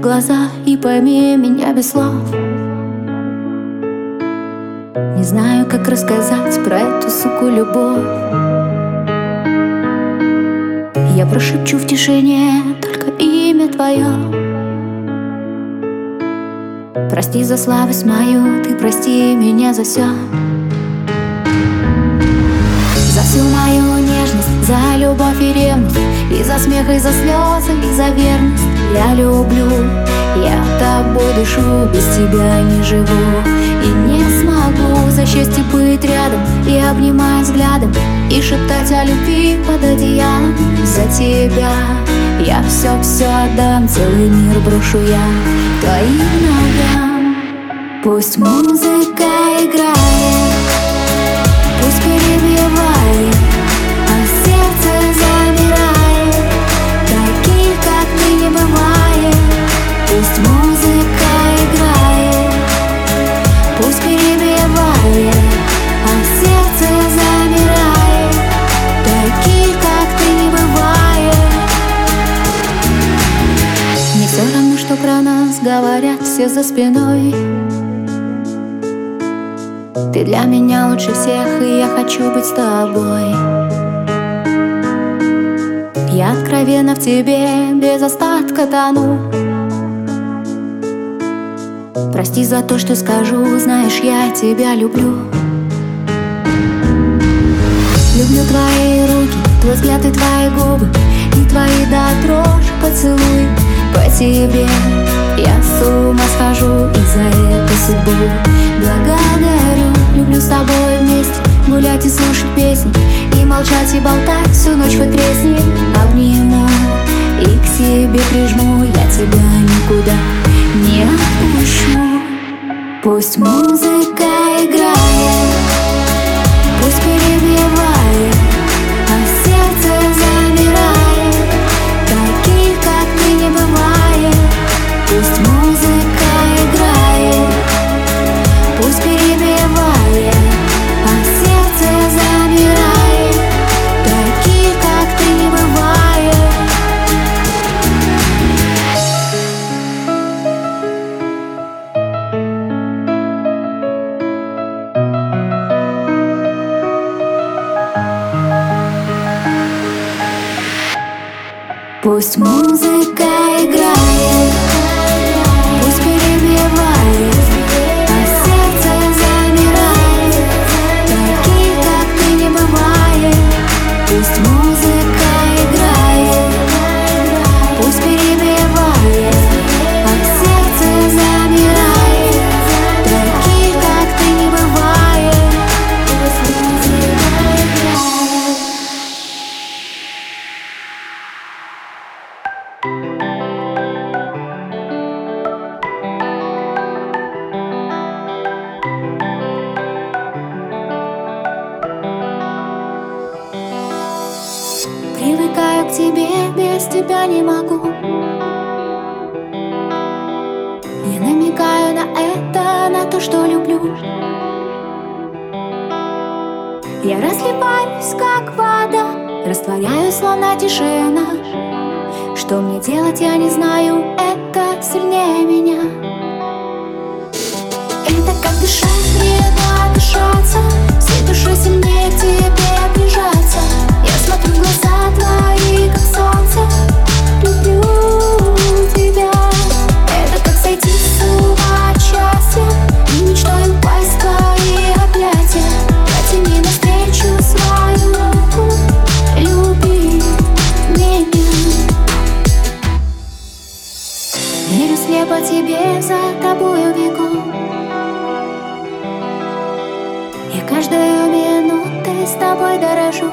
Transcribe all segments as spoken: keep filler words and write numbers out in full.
глаза и пойми меня без слов. Не знаю, как рассказать про эту, суку, любовь. Я прошепчу в тишине только имя твое. Прости за слабость мою, ты прости меня за все. За всю мою нежность, за любовь и ревность, и за смех, и за слезы, и за верность. Я люблю, я тобой дышу, без тебя не живу и не смогу. За счастье быть рядом и обнимать взглядом, и шептать о любви под одеялом. За тебя я все-все отдам, целый мир брошу я твоим ногам. Пусть музыка играет, пусть перебивает, а сердце замирает. Таких, как ты, не бывает. Пусть музыка играет, пусть перебивает, а сердце замирает. Таких, как ты, не бывает. Не все равно, что про нас говорят все за спиной. Ты для меня лучше всех, и я хочу быть с тобой. Я откровенно в тебе без остатка тону. Прости за то, что скажу, знаешь, я тебя люблю. Люблю твои руки, твой взгляд и твои губы, и твои до дрожи поцелуй. По тебе я с ума схожу, и за эту судьбу благодарю. Люблю с тобой вместе гулять и слушать песни, и молчать и болтать всю ночь хоть тресни. Обниму и к себе прижму, я тебя никуда не отпущу. Пусть музыка играет, пусть перебивает, а сердце замирает. Таких, как ты, не бывает. Пусть музыка играет, пусть перебивает, а сердце замирает. Таких, как ты, не бывает. Пусть музыка играет, пусть перебивает, а сердце замирает. Таких, как ты, не бывает. Пусть музыка играет, пусть перебивает, а сердце замирает. Таких, как ты, не бывает. Пусть музыка играет. Привыкаю к тебе, без тебя не могу. Я намекаю на это, на то, что люблю. Я разливаюсь, как вода, растворяюсь, словно тишина. Что мне делать, я не знаю, это сильнее меня. Это как дышать, вредно дышаться, всей душой сильнее к тебе прижаться. Я смотрю в глаза твои, как солнце, люблю тебя. Это как сойти с ума от счастья и мечтой упасть в твои объятия. Протяни навстречу свою руку, люби меня. Верю слепо тебе, за тобою бегу. Я каждую минуту с тобой дорожу.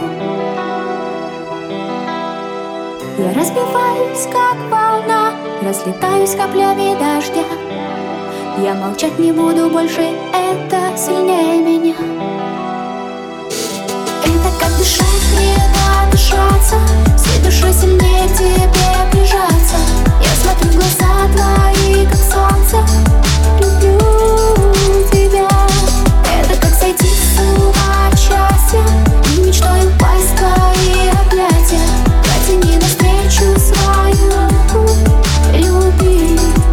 Я разбиваюсь, как волна, разлетаюсь каплями дождя. Я молчать не буду больше, это сильнее меня. Это как дышать, вредно дышаться, всей душой сильнее к тебе прижаться. Я смотрю в глаза твои, как солнце, люблю тебя. Это как сойти с ума от счастья и мечтой упасть в твои объятия. Протяни навстречу свою руку, люби.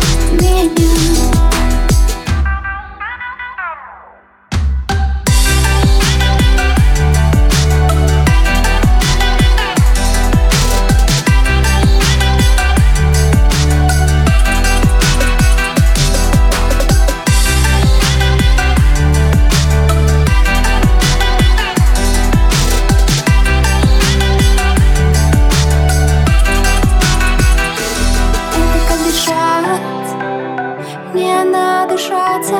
надышаться.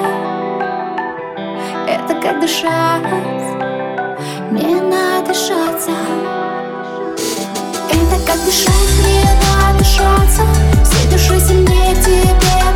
Это как дышать, не надышаться. Это как дышать, не надышаться. Все души сильнее к тебе